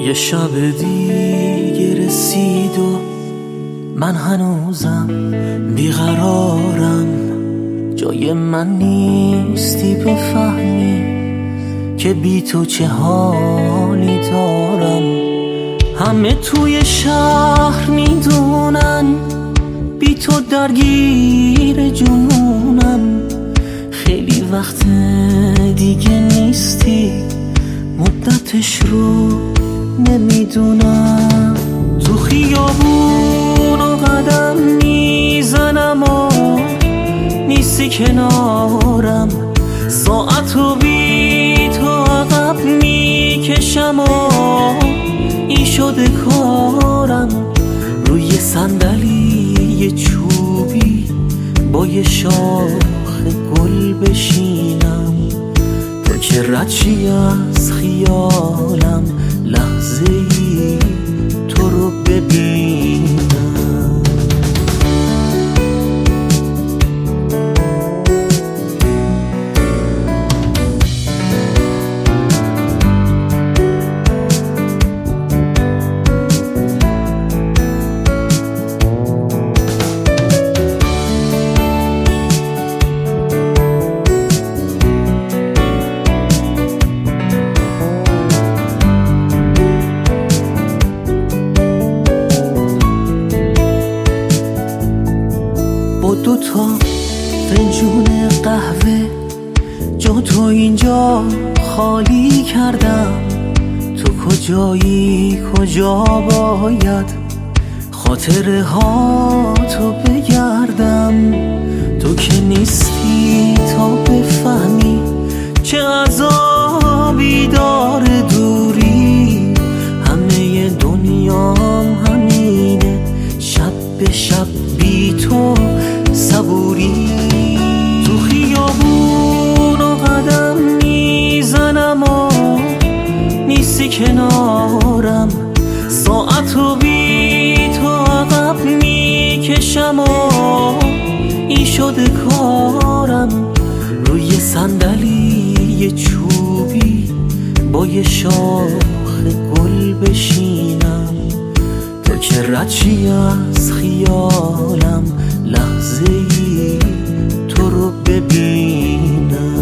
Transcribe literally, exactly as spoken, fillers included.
یه شب دیگه رسید و من هنوزم بیقرارم. جای من نیستی بفهمی که بی تو چه حالی دارم. همه توی شهر میدونن بی تو درگیر جنونم. خیلی وقت دیگه نیستی، مدتش رو نمیدونم. تو خیابون و قدم میزنم و نیستی کنارم. ساعتو بی تو عقب میکشم و این شده کارم. روی صندلی چوبی با یه شاخ گل بشینم تا که ردشی از خیالم لحظه ای تو رو ببینم. با دو تا فنجون قهوه جا تو اینجا خالی کردم. تو کجایی کجا باید خاطره ها تو بگردم. تو که نیستی تا بفهمی چه عذابی داره دوری. همه دنیام همینه، شب به شب بی تو صبوری. تو خیابون و قدم میزنم و نیستی کنارم. ساعتو بی تو عقب میکشم و این شده کارم. روی صندلی چوبی با یه شاخ گل بشینم تا که ردشی از خیالم لحظه ای تو رو ببینم.